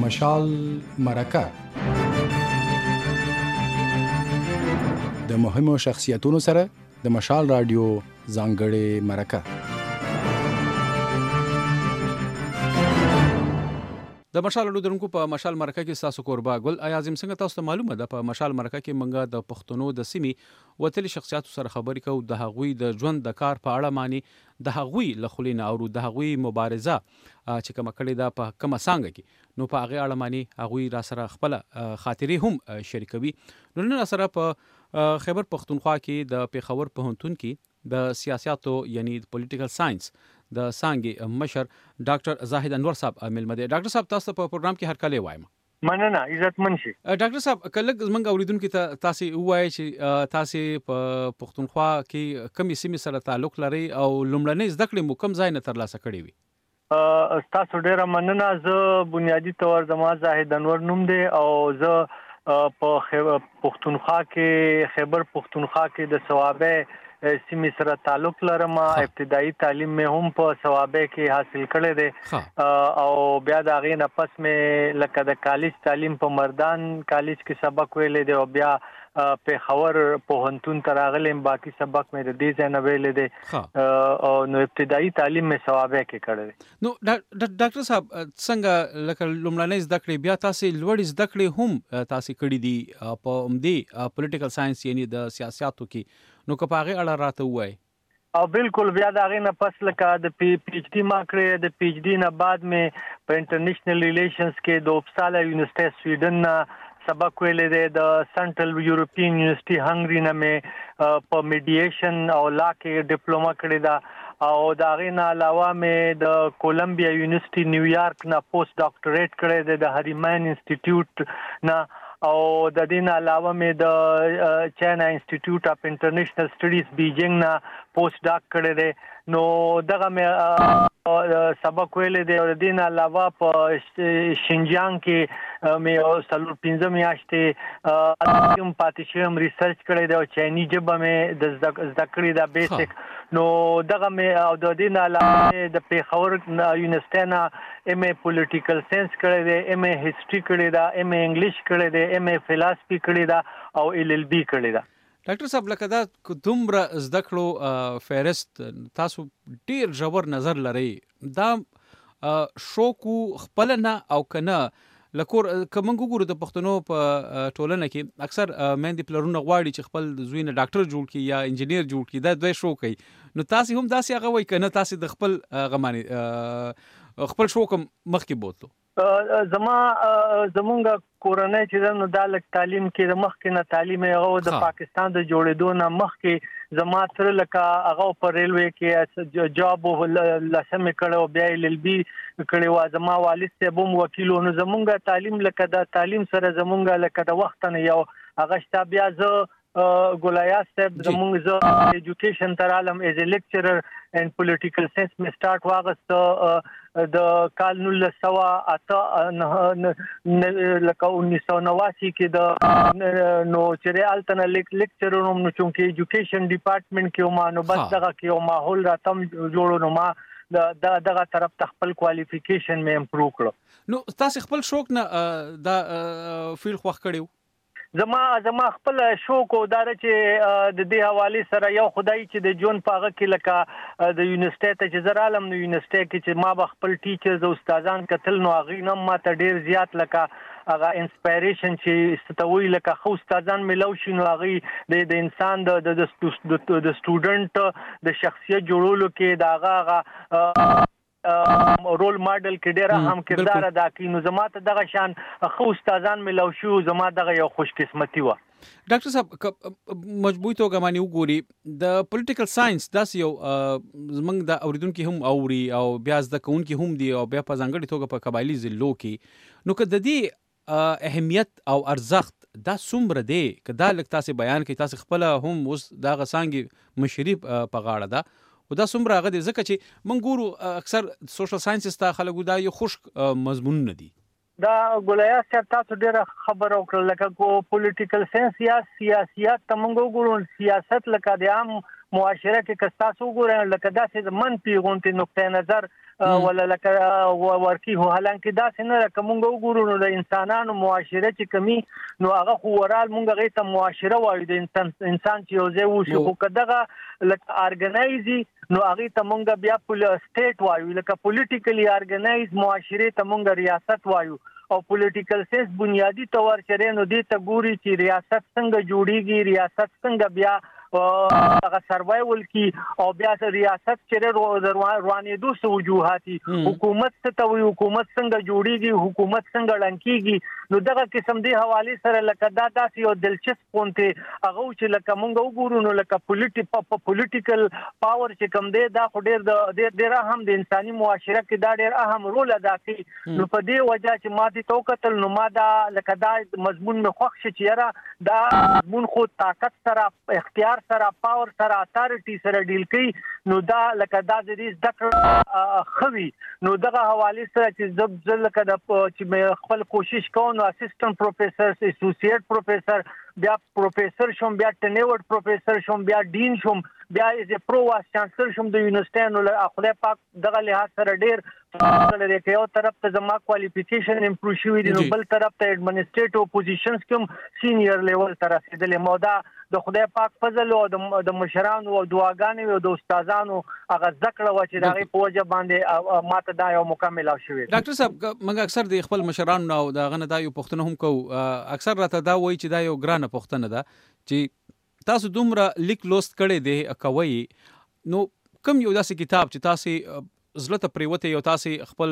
مشال مرکه د مهمو شخصیتونو سره د مشال رادیو ځانګړې مرکه. د مشال لودرونکو په مشال مرکه کې تاسو کوربه ګل اعظم څنګه تاسو ته معلومه ده په مشال مرکه کې منګه د پښتنو د سیمې وتلي شخصیتو سره خبرې کوو د هغوی د ژوند د کار په اړه معنی د هغوی لخلینه او د هغوی مبارزه چې کوم کړي دا په کومه څنګه کې نو په هغه اړه معنی هغوی را سره خپل خاطرې هم شریکوي. نو نن سره په خیبر پختونخوا کې د پیښور پوهنتون کې د سیاستو یعنی پولیټیکل ساينس د سانګي مشر ډاکټر زاهد انور صاحب ملمه دي. ډاکټر صاحب تاسو په پروګرام کې هر کله وایم. مننه عزت منشي. ډاکټر صاحب کله زمونږ اوریدونکو ته تاسو وایي چې تاسو په پښتونخوا کې کومې سیمې سره تعلق لري او لومړنۍ زده کړې مو کوم ځای نه ترلاسه کړې وي؟ تاسو ډیره مننه. زه بنیادی تور زما زاهد انور نوم دی او زه په پښتونخوا کې خیبر پښتونخوا کې د ثوابه سیمې سره تعلق لرم. ابتدایي تعلیم مې هم په ثوابه کې حاصل کړی دی او بیا د هغې نه پس مې لکه د کالج تعلیم په مردان کالج کې سبق ویلی دی او بیا پیښور پوهنتون ته راغلم. باقي سبق مې د دې ځای نه ویلی دی نو ابتدایي تعلیم مې ثوابه کې کړی دی. نو ډاکټر صاحب څنګه لکه لومړنۍ زده کړې بیا تاسو لوړې زده کړې هم تاسو کړې دي په همدې پولیټیکل ساينس یعنی د سیاستو کې نو که په هغې اړه راته ووایي؟ او بالکل بیا د هغې نه پس لکه د پی ایچ ډي ما کړې. د پی ایچ ډي نه بعد مې په انټرنیشنل ریلیشنز کې د اوپسالا یونیورسيټي سویډن نه سبق ویلی دی. د سنټرل یورپین یونیورسيټي هنګري نه مې په میډییشن او لا کې ډیپلوما کړې ده او د هغې نه علاوه مې د کولمبیا یونیورسيټي نیویارک نه پوسټ ډاکټریټ کړی دی د هریمن انسټیټیوټ نه او د دې نه علاوه مې د چاینا انسټیټیوټ اف انټرنیشنل سټډیز بیجینګ نه پوسټ ډاک کړی دی. نو دغه مې سبق ویلی دی او د دې نه علاوه په شینجیانګ کې مې 4-5 میاشتې کوم پاتې شوم ریسرچ کړی دی او چایني ژبه مې د زده کړې ده بیسیک. نو دغه مې او د دې نه علاوه د پیښور یونیورسيټي نه ایم ای پولیټیکل ساينس کړی دی, ایم ای هیسټري کړی ده, ایم ای انګلیش کړی دی, ایم ای فلسفي کړی ده او ال ال بي کړی ده. ډاکټر صاحب لکه دا دومره زده کړو فهرست تاسو ډیر ژور نظر لرئ دا شوق خپل نه او کنه لکور کومنګ وګورو د پښتنو په ټولنه کې اکثر مېندې پلرونه غواړي چې خپل زوی نه ډاکټر جوړ کړي یا انجینیر جوړ کړي دا دوی شوق کوي. نو تاسو هم داسې هغه وای کنه تاسو د خپل غماني خپل شوق مخکې بوتلو؟ زمونږ کورنۍ چې نو د تعلیم کې د مخکې نه تعلیم هغه د پاکستان د جوړېدو نه مخکې زما تر لکه هغه په ریلوی کې جاب لسمه کړو بیا ال ال بي کړو. زما والد صاحب هم وکیل نو زمونږ تعلیم لکه د تعلیم سره زمونږ لکه د وخت نه یو هغه شته. بیا زه ګولیا صاحب زمونږ زه ایجوکیشن تر عالم ایز ا لیکچرر ان پولیټیکل ساينس می سٹارټ واغست د کال 1908 لکه 1989 کې د نو چې التنه لیکچرر نو چونکه ایجوکیشن ډپارټمنټ کې ما نو بس دغه کې ماحول راتم جوړو نو ما دغه طرف ته خپل کوالیفیکیشن مې امپروو کړو. نو تاسو خپل شوق نه دا فیلډ خوښ کړیو؟ زما خپل شوق او دار چې د دې حواله سره یو خدای چې د جون پاغه کې لکه د یونیورسيټي چې زرالم نو یونیورسيټي کې چې ما به خپل ټیچرز او استادان کتل نو هغه نم ما ته ډیر زیات لکه هغه انسپایریشن چې ستوي لکه خو استادان ملو شنو هغه د انسان د سټوډنټ د شخصیت جوړولو کې داغه رول ماډل کې ډیر اهم کردار ادا کوي. نو زما ته دغه شان خو استادان ملو شو زما دغه یو خوش قسمتي و. ډاکټر صاحب مجبوری توګه مانی وګوري د پولیټیکل ساينس داس یو زمنګ د اوریدونکو هم اوري او بیا د کونکو هم دی او بیا په ځانګړي توګه په قبایلی ضلعو کې نو که د دې اهمیت او ارزښت دا څومره دی که دا لکه تاسو بیان کوي تاسو خپل هم اوس دا غسانګي مشري په غاړه ده او دا څومره هغه دی ځکه چې موږ ګورو اکثر سوشل ساينسز ته خلکو دا یو خوش مضمون نه دي. دا ګولیا صاحب تاسو ډیره خبر وکړه لکه کو پولیټیکل ساينس یا سیاست ته موږ ګورو سیاست لکه د عام معاشره کې کستاسو ګورئ لکه داسې منفي غونټي نقطه نظر ولا لکه ورکی هو حالانکه داسې نه کومه وګورو نو د انسانانو معاشره چې کمی نو هغه خو ورال مونږ غي ته معاشره وایو د انسان چې یو ځای وشي خو کداغه لکه ارګنایزي نو هغه ته مونږ بیا سټیټ وایو لکه پولیټیکلی ارګنایز معاشره ته مونږ ریاست وایو او پولیټیکل سیس بنیادی تور چره نو دې ته ګوري چې ریاست څنګه جوړیږي ریاست څنګه بیا هغه سروایول کی او بیا ریاست چره روانېدو سه وجوهاتي حکومت ته وی حکومت څنګه جوړیږي حکومت څنګه لنکیږي نو دغه قسم دی حواله سره لکه دا داسې یو دلچسپ پونته هغه چې لکه مونږ وګورو نو لکه پولیټیکل پاور چې کم دی دا خو ډېر اهم د انساني معاشره کې دا ډېر اهم رول ادا کوي نو په دې وجه چې ماته تو قتل نو ما دا لکه دا مضمون مې خوښ شي چې یاره دا مضمون خو طاقت سره اختیار سره پاور سره اتارټي سره ډیل کوي نو دا لکه دا د دې ذکر خوي نو دغه حواله سره چې زب لکه د چې خپل کوشش کوم نو اسسټنټ پروفیسر اسوسییټ پروفیسر بیا پروفیسر شوم بیا ټینیورډ پروفیسر شوم بیا ډین شوم بیا از پرو وایس چانسلر شوم د یونیورسيټي نو خدای پاک دغه لحاظ سره ډیر لري چې یو طرف ته زما کوالیفیکیشن امپروو شوی دی نو بل طرف ته ایڈمنسټریټیو پوزیشنز کوم سینیئر لیول تر رسیدلې مودا د خدای پاک فضل او د مشرانو او دعاګانې او د استادانو هغه ذکر و چې دغه په وجه باندې ماته دا یو مکمل شوی ډاکټر صاحب موږ اکثر د خپل مشرانو او دا غنه دا یو پښتنه هم کو اکثر راته دا وایي چې دا یو ګرانه پښتنه ده چې تاسو دومره لیک لوست کړي دی کوي نو کوم یو داسې کتاب چې تاسو زلته پریوته یو تاسو خپل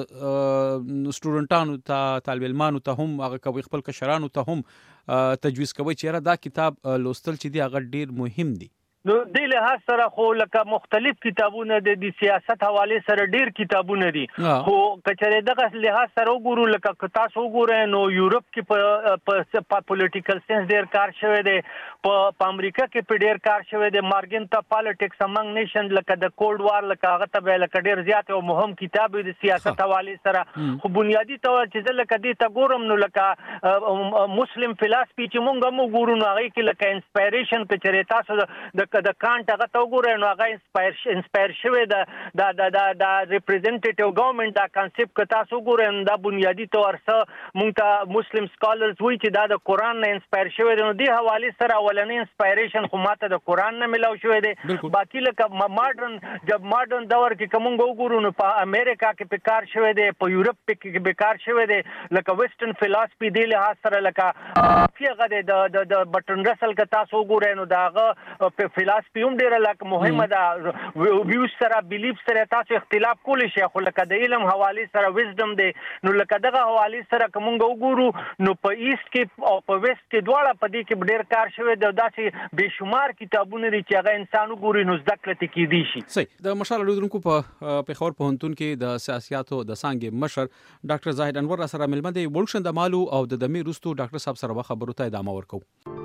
سټوډنټانو ته طالب علمانو ته هم هغه کوي خپل کشرانو ته هم تجویز کوي چې دا کتاب لوستل چې دی هغه ډیر مهم دی نو د له سره خو لکه مختلف کتابونه د سیاست حواله سره ډیر کتابونه دي خو کچره دغه له سره وګورو لکه تاسو وګورئ نو یورپ کې په پولیټیکل سنس ډیر کار شوی دی په امریکا کې په ډیر کار شوی دی مارګن ته پالیټکس امنګ نیشن لکه د کولډ وار لکه هغه ته لکه ډیر زیات او مهم کتاب دی سیاست حواله سره خو بنیادی تور چې لکه دې ته ګورم نو لکه مسلم فلسفي چې مونږ هم ګورو نو هغه کې لکه انسپایریشن کچره تاسو د کانټ هغه ته وګورئ نو هغه انسپایر شوی د ریپرزینټیټیو ګورنمنت دا کانسپټ که تاسو وګورئ دا بنیادی تور سره مونږ ته مسلم سکالرز وایي چې دا د قرآن نه انسپایر شوی دی نو دې حواله سره اولنې انسپایریشن خو ماته د قرآن نه ملاو شوی دی باقي لکه ماډرن دور کې کوم وګورو نو په امریکا کې په کار شوی دی په یورپ کې په کار شوی دی لکه ویسټرن فلسفي دی له سره لکه فقه د بټن رسل که تاسو وګورئ نو داغه په فلسفي هم ډیره لکه مهمه ده ویو سره بیلیف سره تاسو اختلاف کولی شئ خو لکه د علم حواله سره وزډم دی نو لکه دغه حواله سره کوم وګورو نو په ایست کې او په ویست کې دواړه په دې کې ډیر کار شوی دی داسې بشمار کتابونه لري چې هغه انسان وګوري نو زده کړه کېدی شي صحیح د مشال لیدونکو په پیښور پوهنتون کې د سیاسياتو د څانګې مشر ډاکټر زاهد انور سره ملمه دی ولشن د مالو او د دمي روستو ډاکټر صاحب سره خبرو ته ادامه ورکو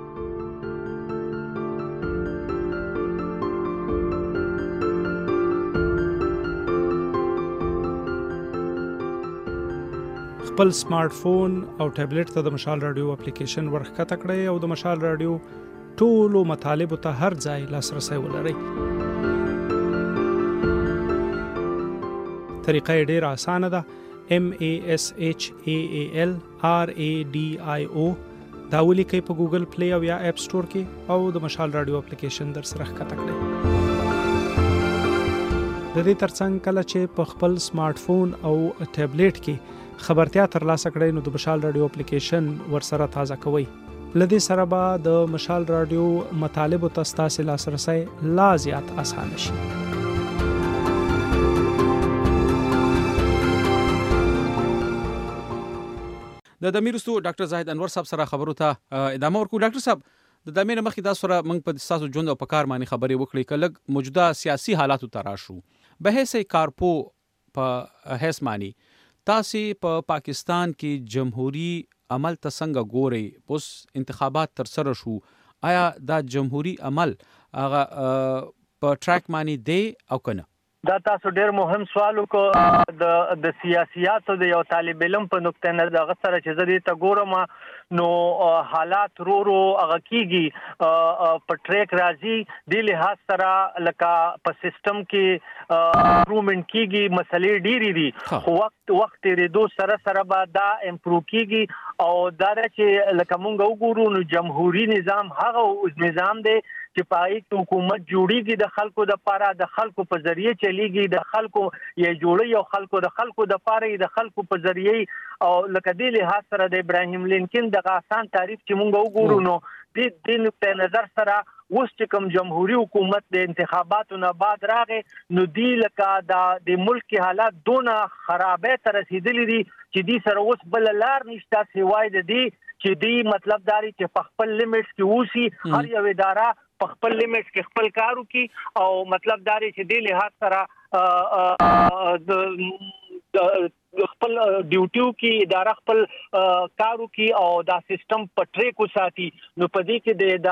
خپل سمارټ فون او ټابلیټ ته د مشال رادیو اپلیکیشن ورخکته کړئ او د مشال رادیو ټولو مطالبو ته هر ځای لاسرسی ولرئ. طریقه یې ډېره اسانه ده. MASHAAL RADIO دا ولیکئ په ګوګل پلی او یا اپ سټور کې او د مشال رادیو اپلیکیشن در سره ښکته کړئ. د دې ترڅنګ کله چې په خپل سمارټ فون او ټابلیټ کې خبرتیا ترلاسه کړئ نو د مشال رادیو اپلیکیشن ورسره تازه کوئ. لدې سره به د مشال رادیو مطالبو ته ستاسې لاسرسی لا زیات اسانه شي. د دمیرستو ډاکټر زاهد انور صاحب سره خبرو ته ادامه ورکو. ډاکټر صاحب د دمیر مخکې دا سره موږ په تاسو ژوند او په کار باندې خبرې وکړې کله موجوده سیاسي حالاتو ته راشو به هیڅ کارپو په هیڅ معنی تاسو په پاکستان کې جمهوریت عمل ته څنګه ګوري؟ اوس انتخابات تر سره شو، آیا دا جمهوریت عمل هغه په ټریک معنی دی او کنه؟ دا تاسو ډیر مهم سوال وکړو د سیاسياتو د یو طالب علم په نقطه نظر دغه سره چې زه دې ته ګورم نو حالات رو هغه کیږي په ټریک راځي د لحاظ سره لکه په سیستم کې امپروومنت کیږي مسلې ډېری دي وخت ډېرېدو سره به دا امپروو کیږي او دا چې لکه مونږ وګورو نو جمهوریت نظام هغه نظام دی چې پای حکومت جوړیږي د خلکو د پاره د خلکو په ذریعہ چلیږي د خلکو یې جوړي او خلکو د پاره د خلکو په ذریعہ او لکه دی له سره د ابراهیم لینکن د آسان تعریف چې مونږ وګورو نو د نقطه نظر سره اوس چې کوم جمهوریت حکومت د انتخاباتو نه بعد راغې نو دی لکه د ملک حالات دونه خرابې ته رسیدلې دي چې دی سره اوس بل لار نشته سوای د دی چې دی مطلب داري چې په خپل لیمټس کې اوسي هر یو اداره په خپل لیمټس کې خپل کار وکي او مطلب داري چې دی له سره د خپل ډیوټیو کې اداره خپل کارو کې او دا سیستم په ټریک وساتي نو په دې کې د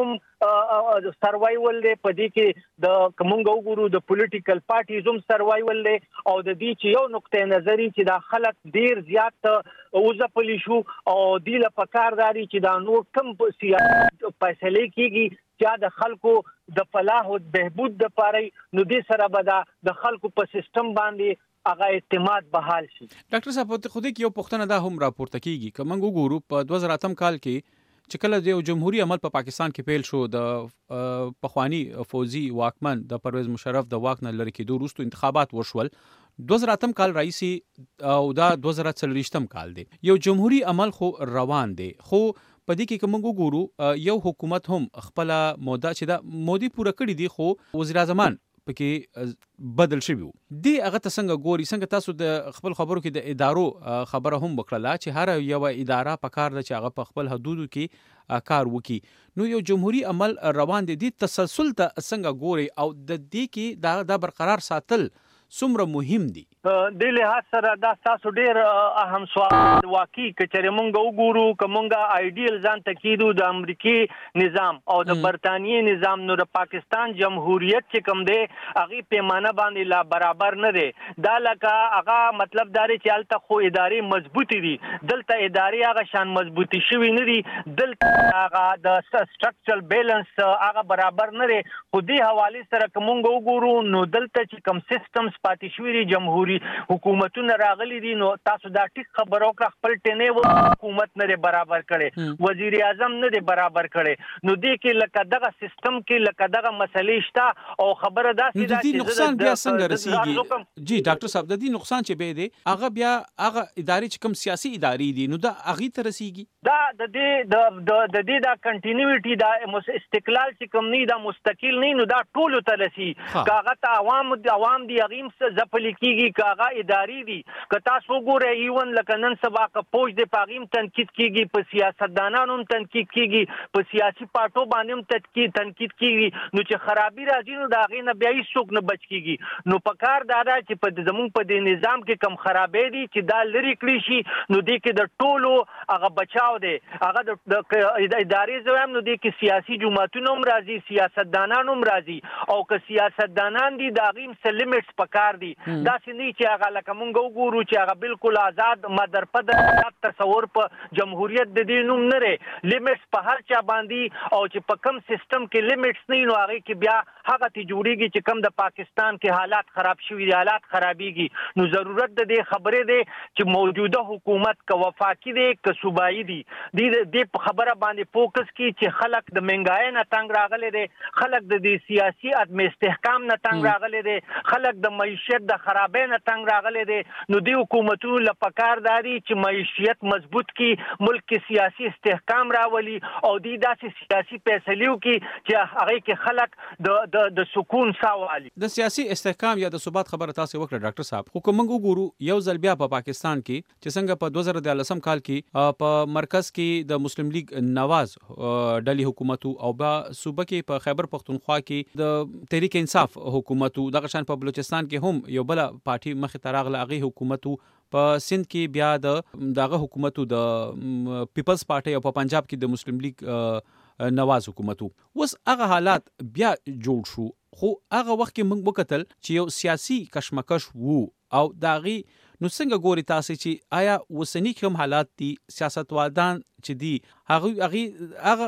ادارو سروایول دی په دې کې د کومنګ وګورو د پولیټیکل پارټیزم سروایول دی او د دې چې یو نقطه نظری چې دا خلک ډیر زیات اوځپلی شو او دی له پکارداري چې دا نور کم سیاسي فیصله کیږي چې د خلکو د فلاح او بهبود د پاره نو دې سره به د خلکو په سیستم باندې هغه اعتماد بحال شي. ډاکټر صاحب ته خو دې کې یو پوښتنه دا هم راپورته کیږي کومنګ وګورو په 2008 کال کې چې کله د جمهوریت عمل په پاکستان کې پیل شو د پخوانی فوزي واکمن د پرویز مشرف د واک نه لری کېدو وروسته انتخابات وشول 2008 کال رئیسي او دا 2023 کال دی یو جمهوریت عمل خو روان دی خو په دې کې کوم وګورو یو حکومت هم خپل موده چې دا مودي پوره کړی دی خو وزیر اعظم پکې بدل شوی دی هغه څنګه ګوري څنګه تاسو د خپل خبرو کې د ادارو خبره هم وکړه چې هر یو اداره په کار د چې هغه په خپل حدودو کې کار وکي نو یو جمهوریت عمل روان دي د تسلسل ته څنګه ګوري او د دې کې دا برقرار ساتل څومره مهم دي د لحاظ سره دا تاسو ډیر اهم سوال واقعي کچره مونږ وګورو کومه ایډیل ځان تکیدو د امریکای نظام او د برتانیې نظام نو د پاکستان جمهوریت چې کوم دی هغه پیمانه باندې لا برابر نه دی دا لکه هغه مطلب داري چې الته خو ادارې مضبوطی دي دلته ادارې هغه شان مضبوطی شوی نه دي دلته هغه د سټرکچرل بیلانس هغه برابر نه دی خو دې حواله سره کومه وګورو نو دلته چې کوم سیستم پاتې شوی جمهوریت حکومتونه راغلي دي نو تاسو دا ټیک خبرو کړ خپل ټنه حکومت نه برابر کړي وزیر اعظم نه برابر کړي نو دې کې لکه دغه سیستم کې لکه دغه مسلې شته او خبره دا چې نقصان بیا څنګه رسیږي جی ډاکټر صاحب د دې نقصان چې به دی هغه بیا هغه ادارې چې کوم سیاسي ادارې دي نو دا هغه ته رسیږي دا د دې دا کنټینیوټي دا استقلال چې کوم نه دا مستقل نه نو دا ټول ته رسي کاغه ته عوام دي غیم زپل کیږي کاغه اداري دي که تاسو ګورئ ایون لکه نن سبا که پوج د پاغیم تنقید کیږي په سیاستدانانو تنقید کیږي په سیاسي پارټو باندې تنقید کیږي نو چې خرابي راځي نو دا غینه بیا هیڅ څوک نه بچ کیږي نو پکار دا چې په زمون په دې نظام کې کم خرابې دي چې دا لری کړی شي نو دې کې د ټولو هغه بچاو دی هغه د ادارې زویم نو دې کې سیاسي جماعتونو هم راځي سیاستدانانو هم راځي او که سیاستدانان دي دا غیم سلیمټس پکار دي دا سني چې هغه لکه مونږ وګورو چې هغه بالکل آزاد مدرپد تصور په جمهوریت د دې نوم نه لري لیمټس په هر چا باندې او چې په کم سیستم کې لیمټس نه نو هغه کې بیا هغه ته جوړیږي چې کم د پاکستان کې حالات خراب شوي دي حالات خرابيږي نو ضرورت د دې خبرې دی چې موجوده حکومت کا وفاقي دی که صوبایي دی د خبره باندې فوکس کی چې خلک د منګای نه تنگ راغلي دي خلک د سیاسي عدم استحکام نه تنگ راغلي دي خلک د معیشت د خرابې نه تنگ راغلي دي نو د حکومتونو لپاره چې معیشت مضبوط کی ملک کې سیاسي استحکام راولي او داسې سیاسي فیصلو کې چې هغه کې خلک د سکون ساوالي د سیاسي استحکام یا د ثبات خبره تاسو وکړه ډاکټر صاحب خو کوم وګورو یو ځل بیا په پاکستان کې چې څنګه په 2013 کال کې په مرکز کې د مسلم لیگ نواز ډلې حکومت او با صوبه کې په خیبر پختونخوا کې د تحریک انصاف حکومت دغه شان په بلوچستان کې هم یو بل پارټي مخ ته راغله هغه حکومت په سند کې بیا دغه حکومت د پیپلز پارټي او په پنجاب کې د مسلم لیگ نواز حکومت اوس هغه حالات بیا جوړ شو خو هغه وخت کې موږ وکتل چې یو سیاسي کشمکش وو او داغي نو څنګه ګوري تاسو چې آیا وسنی کوم حالات دي سیاستوالدان چې دي هغه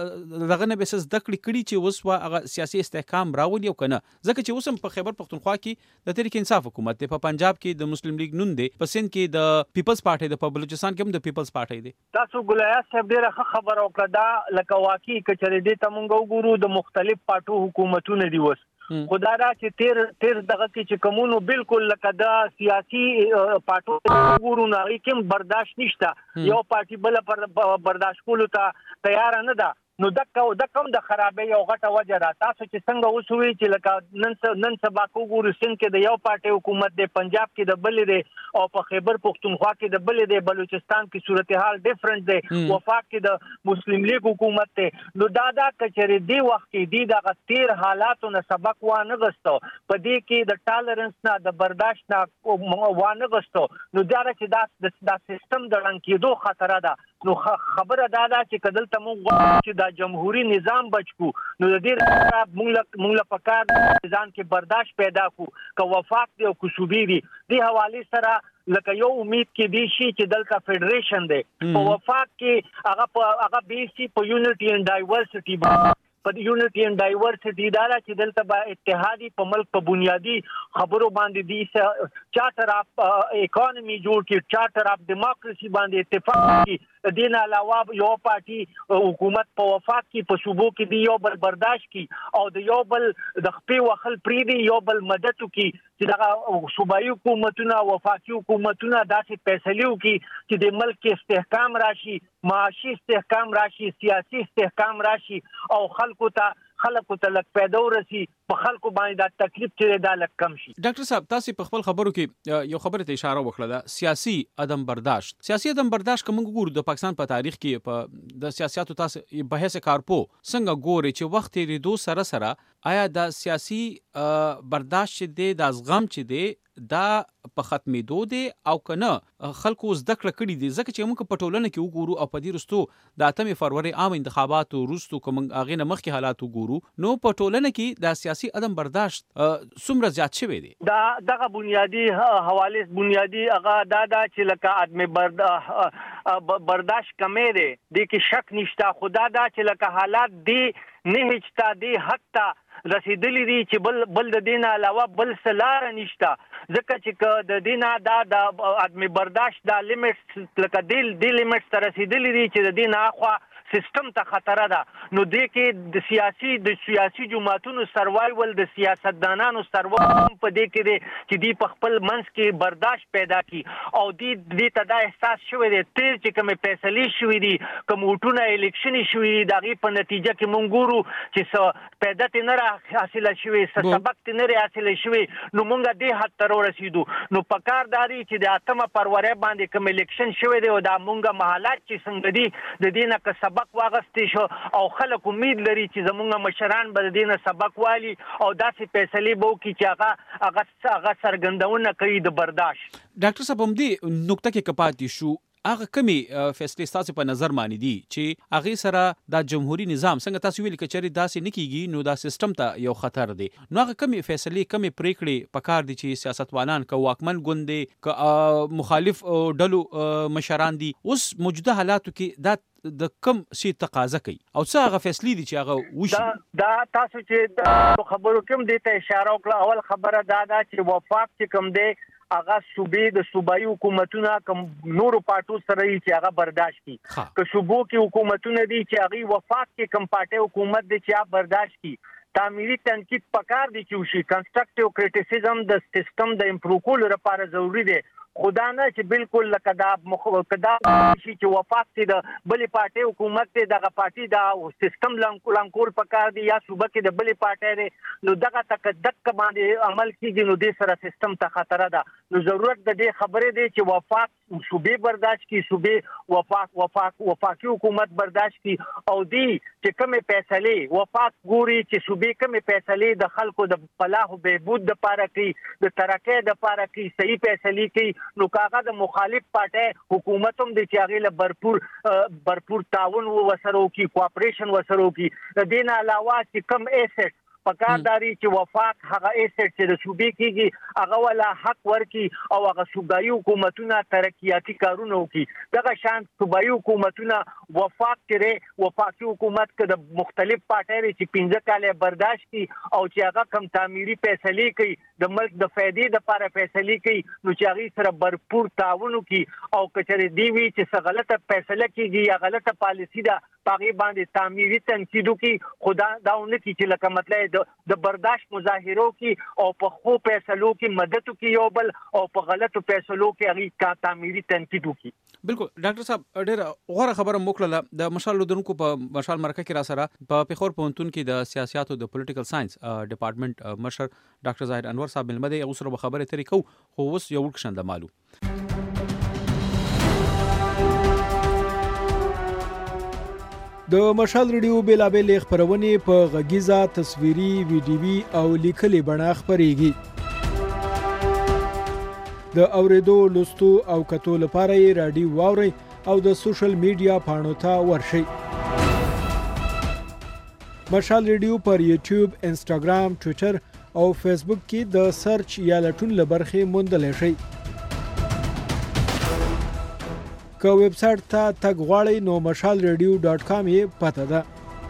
دغه نه بسس دکړي کړي چې وسوه هغه سیاسي استحکام راولي او کنه ځکه چې اوسم په خیبر پختونخوا کې د تحریک انصاف حکومت دی، په پنجاب کې د مسلم لیگ نون دی، په سند کې د پیپلز پارټي دی، په بلوچستان کې هم د پیپلز پارټي دی. تاسو ګلیا صاحب ډیره خبره وکړه دا لکه واقعي کچره دي تمونګ وګورو د مختلف پارټو حکومتونه دی وس خدا را چې تیر دغه کې چې کومونو بالکل لکه دا سیاسي پارټو وګورو نه کوم برداشت نشته، یو پارټي بل برداشت کولو ته تیار نه ده، نو د کوم د خرابې یو غټه وجه ده. تاسو چې څنګه وسوي چې لکه نن سبا وګورو سند کې د یو پارټي حکومت دی، پنجاب کې د بل دی او په خیبر پختونخوا کې د بل دی، بلوچستان کې صورتحال ډیفرنٹ دی، وفاق کې د مسلم لیگ حکومت دی. نو دا کچري دی وخت کې دی د غتیر حالاتو نه سبق وانه غستو، په دې کې د ټالرنس نه د برداشت نه وانه غستو، نو دا چې دا سیستم د رنګ کېدو خطر ده. نو خبره دا ده چې کدل ته موږ دا جمهوریت نظام بچو، نو د دې موږ له پکار ځان کې برداشت پیدا کو که وفاق دی او صوبې دی. د حواله سره لکه یو امید کې دی شي چې دلته فدریشن دی، په وفاق کې هغه بیسي په یونټي اینڈ ډایورسټي په یونټي اینڈ ډایورسټي دا چې دلته با اتحادي په ملک په بنیادی خبرو باندې دی چارټر اف اکانومي جوړ کی، چارټر اف ډیموکراسي باندې اتفاق کی. دین علاوه یو پارټي حکومت په وفاق کې په صوبو کې دی یو بل برداشت کی او د یو بل د خپې وخل پری دی یو بل مدد کی چې دغه صوبایي حکومتونه وفاقي حکومتونه داسې فیصلو کی چې د ملک کې استحکام راشي، معاشي استحکام راشي، سیاسي استحکام راشي او خلکو ته لک پیدا ورسي، په خلکو باندې دا تکلیف چې دا لک کم شي. ډاکټر صاحب تاسو په خپل خبرو کې یو خبره ته اشاره وکړه، دا سیاسي عدم برداشت کوم ګورو د پاکستان په تاریخ کې په د سیاستو تاسو بحث کارپو څنګه ګوري چې وخت ریدو سره آیا د سیاسي برداشت چې دی د ازغم چې دی دا په ختمېدو دی او کنه خلکو زده کړه کړي دي، ځکه چې موږ په ټولنه کې وګورو او په دې رستو د 8 فروری عام انتخاباتو وروسته کوم هغه نه مخکې حالات وګورو، نو په ټولنه کې د سیاسي عدم برداشت څومره زیات شوی دی. دا دغه بنیادی حواله بنیادی هغه دا چې لکه ادمي برداشت کمې دی، د کې شک نشته، خدا دا چې لکه حالات دی نه هیڅ دی حتی رسیدلی دي چې بل د دینه علاوه بل سلار نشته، ځکه چې د دینه دا د ادمي برداشت د لیمټس لکه د لیمټس ته رسیدلی دي چې د دینه اخوا سیستم ته خطر ده. نو دې کې د سیاسي جماعتونو سروایول د سیاستدانانو سروایول په دې کې دي چې دی په خپل منځ کې برداشت پیدا کی او دې ته دا احساس شوی دی تیر چې کوم فیصلې شوی دي کوم وټونه الیکشن شوی دغه په نتیجه کې مونږ ګورو چې پیدا ته نه حاصله شوی سبق ته نه حاصله شوی، نو مونږ دې حد تر رسیدو. نو پکار داري چې د 8 فروری باندې کوم الیکشن شوی دی او دا مونږه محلات چې څنګه دي د دینه که سبق واغستې شو او خلک امید لري چې زمونږ مشران به د دینه سبق والی او داسې فیصلې به وکړي چې هغه څرګندونه کوي د برداشت. ډاکټر صاحب هم دې نقطه کې کپاتې شو، هغه کمی فیصلې تاسو په نظر مانی دي چې هغه سره د جمهوریت نظام څنګه تاسو ویل کچري داسې نکېږي نو دا سیستم ته یو خطر دی، نو هغه کمی فیصلې کمی پریکړې پکار دي چې سیاستوالان ک واکمن ګوندې ک مخالف ډلو مشران دي اوس موجوده حالاتو کې دا د کم شي تقاضا کوي او څه هغه فیصلې دي چې هغه وشي. دا تاسو چې خبرو کوم دي ته اشاره وکړه، اول خبره دا چې وفاق چې کوم دی هغه صوبې د صوبایي حکومتونو کوم نورو پارټو سره چې هغه برداشت کی، که صوبو کې حکومتونه دي چې هغه وفاق کې کوم پارټي حکومت دي چې هغه برداشت کی، تعمیري تنقید پکار دي چې وشي، کنسټرکټیو کریټیسیزم د سیستم د امپروو کولو لپاره ضروری دی. خدا نه چې بالکل لکه دا شي چې وفاق کې د بلې پارټي حکومت ته دغه پارټي دا سیستم لانکول پکار دی یا صوبه کې د بلې پارټي دی، نو دغه تک باندې عمل کیږي، نو د سره سیستم ته خطر ده. نو ضرورت د دې خبرې دی چې وفاق صوبې برداشت کی، صوبې وفاقي حکومت برداشت کی او دی چې کومه فیصلې وفاق ګوري چې صوبې کومه فیصلې د خلکو د فلاح او بهبود لپاره کوي، د ترقۍ لپاره کوي، صحیح فیصلې کوي، نو کاغه د مخالف پارټي حکومت هم د چاغې له برپور تعاون وسرو کی، کوآپریشن وسرو کی. د دین علاوه چې کم ایسټ پکارداري چې وفاق هغه ایسټ چې د صوبې کېږي هغه ولا حق ورکي او هغه صوبایي حکومتونه ترقیاتي کارونه وکړي. دغه شان صوبایي حکومتونه وفاق کړي وفاقي حکومت کې د مختلف پارټي چې 15 کاله برداشت کی او چې هغه کم تعمیري فیصلې کوي د ملک د فائدې لپاره فیصلې کوي نو چې هغه سره भरपूर تعاون کوي او کچره دی وی چې څه غلطه فیصله کیږي یا غلطه پالیسی ده پاغي باندې تعمیري تنقید کوي خدا داونه کی چې لکه مطلب د برداشت مظاهرو کی او په خو فیصلو کې مدد کوي یو بل او په غلطو فیصلو کې هغه کا تعمیري تنقید کوي. بالکل ډاکټر صاحب ډېر غوړه خبره موکړه د مشال لودونکو په مشال مرکه کې را سره په پیښور پونتون کې د سیاستو د پولیټیکل ساينس ډپارټمنټ مشر ډاکټر زاهد انور صاحب ملمده یو سره خبره ترې کو خو اوس یو ورکشند مالو د مشال ریډیو بیلابل خبرونه په غږیزه تصویري ویډیوي او لیکلي بڼه خبريږي. د اوریدو لوستو او کتو لپاره یې رادیو واوري او د سوشل میډیا پاڼو ته ورشئ. مشال ریډیو پر یوټیوب، انسټاګرام، ټوئیټر او فیسبوک کې د سرچ یا لټون لبرخې موندلی شئ. که ویب سایټ ته تګ غواړئ نو mashalradio.com یې پته ده.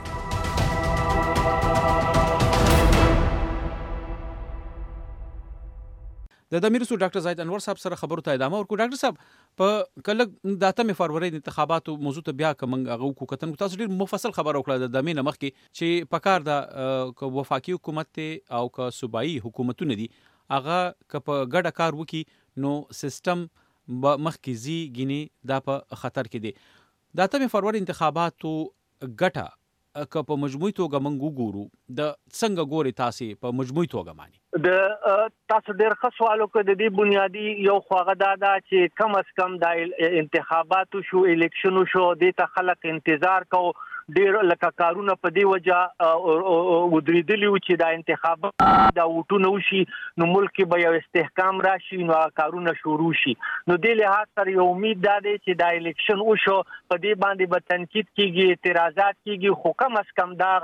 د امیرسو ډاکټر زاهد انور صاحب سره خبرو ته ادامه ورکړو. ډاکټر صاحب په کله د 8 فروری د انتخاباتو موضوع ته بیا کوم هغه وکړو تاسو ډیر مفصل خبر وکړه د دمه نمخ کې چې پکار د وفاقي حکومت او ک صوبایي حکومتونه دي هغه ک په ګډه کار وکي نو سیستم مخ کې زی غني دا په خطر کې دي. د 8 فروری انتخاباتو ګټه که په مجموعي توګه موږ ګورو د څنګه ګوري تاسو په مجموعي توګه معنی د تاسو ډېر ښه سوالو کې د دې بنیادی یو خواغه دا چې کم از کم د انتخاباتو شو الیکشنو شو د ته خلک انتظار کو ډېر لکه کارونه په دی وجه ودریدلی و چې د انتخابات د وټونو شي نو ملک به یو استحکام راشي نو کارونه شروع شي. نو د لحاظ سره یو امید ده چې د الیکشن او شو په دې باندې به تنقید کیږي اعتراضات کیږي خو کم از کم دا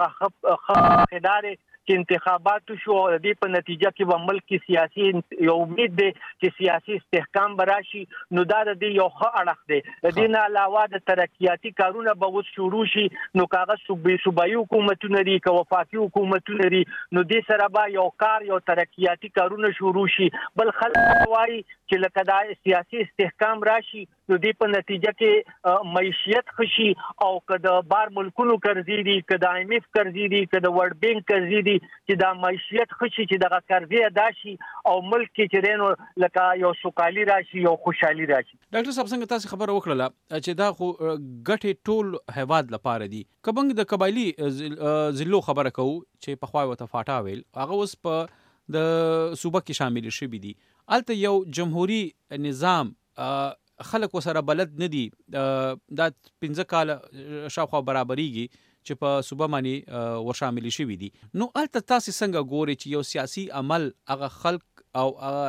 خدای چې انتخابات شو د دې په نتیجه کې به ملک کې سیاسي یو امید دی چې سیاسي استحکام براشي نو دا د یو ښه اړخ دی. د دې نه علاوه د ترقیاتي کارونه به وس شروع شي نو کاغذ صوبایي حکومتونه لري که وفاقي حکومتونه لري نو دې سره به یو کار یو ترقیاتي کارونه شروع شي. بل خلک وایي چې لکه دا سیاسي استحکام راشي نو دې په نتیجه کې معیشت خشي او که د بار ملکونو قرضې دي که د IMF قرضې دي که د ورلد بانک قرضې دي چې دا معیشت خشي چې دغه قرضې ادا شي او ملک کې چې رینو لکه یو سوکالي راشي یو خوشحالي راشي. ډاکټر صاحب څنګه تاسو خبره وکړه چې دا خو ګټه ټول هواد لپاره دي کبنګ د قبایلی ضلعو خبره کوو چې په خوای وته فاټا ویل هغه اوس په د صوبه کې شامل شوی دي الته یو جمهوریت نظام خلک وسره بلد نه دي د 15 کال شاوخوا برابرېږي چې په صوبه باندې ور شامل شوی دي. نو الته تاسو څنګه ګوري چې یو سیاسي عمل هغه خلک او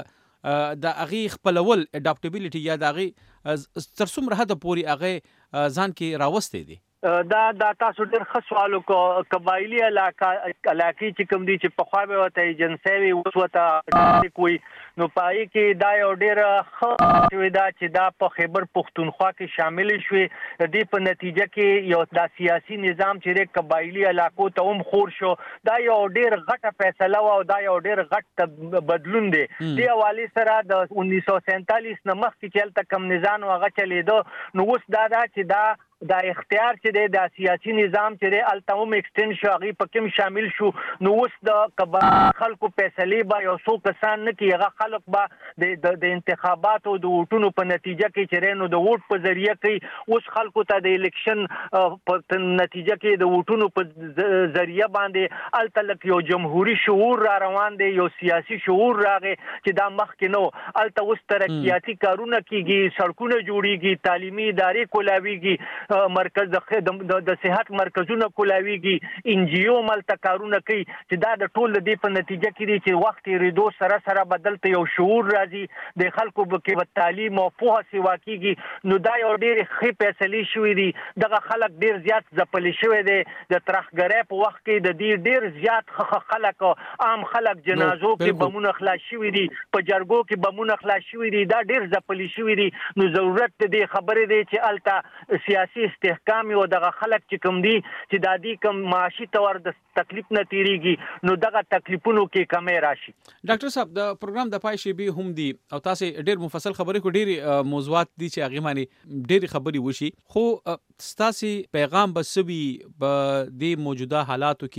د هغه خپلول اډاپټیبিলিټي یا د هغه تر څومره حد پورې هغه ځان کې راوستي دي. دا تاسو ډېر ښه سوال وکړو. قبایلی علاقې چې کوم دي چې په خوا به وته ایجنسی وي اوس وته کوي نو پای کې دا یو ډېر ښه شوی دا چې دا په خیبر پختونخوا کې شامل شوی. د دې په نتیجه کې یو د سیاسي نظام چې قبایلی علاقو ته هم خور شو دا یو ډېر غټه فیصله او دا یو ډېر غټ بدلون دی. د حواله سره د 1947 نه مخکې چې تل کم نظام هغه چلیدو نو اوس دا چې دا اختیار چې د سیاسي نظام چې د التوم ایکسټند شاغي پکم شامل شو نو اوس د خلکو فیصله به یو څو کسان نه کیغه خلک به د انتخاباتو د ووټونو په نتیجه کې چې رینو د ووټ په ذریعہ کې اوس خلکو ته د الیکشن په نتیجه کې د ووټونو په ذریعہ باندې التلک یو جمهوریت شعور را روان دی یو سیاسي شعور راغی چې دا مخ کې نو الته اوس ترقیاتي کارونه کیږي سړکونه جوړیږي تعلیمي ادارې کولاویږي مرکز د صحت مرکزونه کولاویږي ان جی او ملته کارونه کوي چې دا د ټول د په نتیجه کې دي چې وخت ریدو سره بدلته یو شعور راځي د خلکو کې تعلیم او پوهه سیوا کیږي نو دا یو ډېر ښه فیصلې شوې دي دغه خلک ډېر زیات ځپلي شوی دی د ترخګرۍ په وخت کې د دې ډېر زیات خلک عام خلک جنازو کې بمونه خلاص شوي دي په جرګو کې بمونه خلاص شوي دي دا ډېر ځپلي شوي دي نو ضرورت دې خبرې دی چې الته سیاسي استحکام او دغه خلک چې کوم دي چې د دې کوم معاشي تور د تکلیف نه تیریږي نو دغه تکلیفونو کې کمی راشي. ډاکټر صاحب د پروګرام د پای شی به هم دي او تاسو ډېر مفصل خبرې کو ډېر موضوعات دي چې هغه معنی ډېر خبرې وشي خو ستاسي پیغام بسوي په دې موجوده حالاتو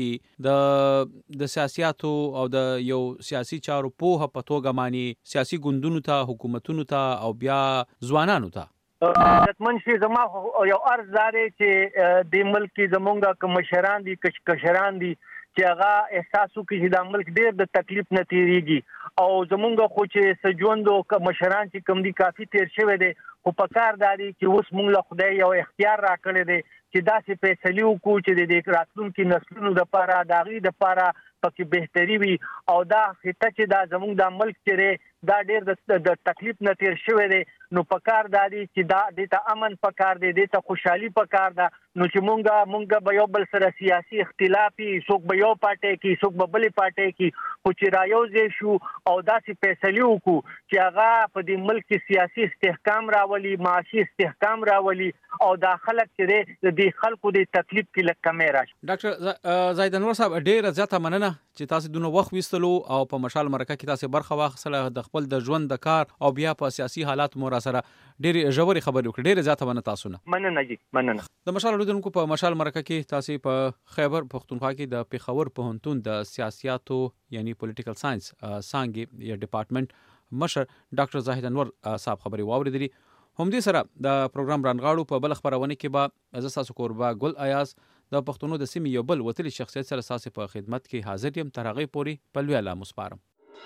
کې د سیاسياتو او د یو سیاسي چارو په توګه معنی سیاسي ګوندونو ته حکومتونو ته او بیا ځوانانو ته عزتمن شي زما یو عرض داري چې د ملک زمونږه کوم مشران دي کشران دي چې هغه احساسو کې چې د ملک ډېر د تکلیف نه تیریږي او زمونږه خو چې سجوندو مشران چې کوم دي کافي تیر شوی دي خو په کار داري چې اوس مونږ له خدای یو اختیار راکړی دی چې داسې فیصلې وکړو چې د راتلونکي نسلونو لپاره د هغوی لپاره پکې بهتري وي او دا خطه چې دا زموږ د ملک چې دا ډېر د تکلیف نه تیر شوی دی نو په کار داري چې دا دې ته امن په کار دی دې ته خوشحالي په کار ده نو چې مونږ به یو بل سره سیاسي اختلافي څوک به یو پارټۍ کې څوک به بلې پارټۍ کې خو چې رايوځې شو او داسې فیصلې وکړو چې هغه په دې ملک کې سیاسي استحکام راولي معاشي استحکام راولي او دا خلک چې د دې خلکو د تکلیف کې لږ کمی راشي. ډاکټر زاهد انور صاحب ډېره زیاته مننه چې تاسو دونه وخت وستلو او په مشال مرکه کې تاسو برخه واخیستله د خپل د ژوند د کار او بیا په سیاسي حالات مو را سره ډېر ژورې خبرې وکړې ډېر زیاته مننه تاسو نه. مننه جی مننه. د مشال اردوونکو په مشال مرکه کې تاسو په خیبر پښتونخوا کې د پیښور پوهنتون د سیاسياتو یعنی پولیټیکل ساينس څانګې یا ډپارټمنټ مشر ډاکټر زاهد انور صاحب خبرې واوریدلې. هم دې سره د پروګرام رانغاړو په بل خبرونه کې به از تاسو قربا ګل ایاز د پښتونو د سیمې یو بل وتلی شخصیت سره تاسو په خدمت کې حاضر یم تر هغه پوري په لوی الله مسپارم.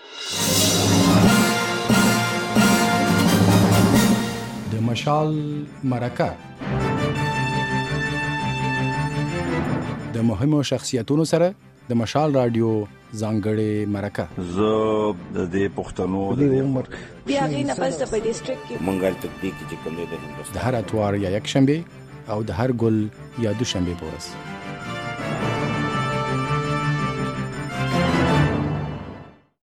د مشال مرکه د مهمو شخصیتونو سره د مشال رادیو ځانګړې مرکه زه د دې پښتنو د عمر بیا غي نه پس په ډیسټریکټ کې منګل تکتیک چې کوم دی د هر اتوار یا یک شنبه او د هر ګل یا دوشنبه پورس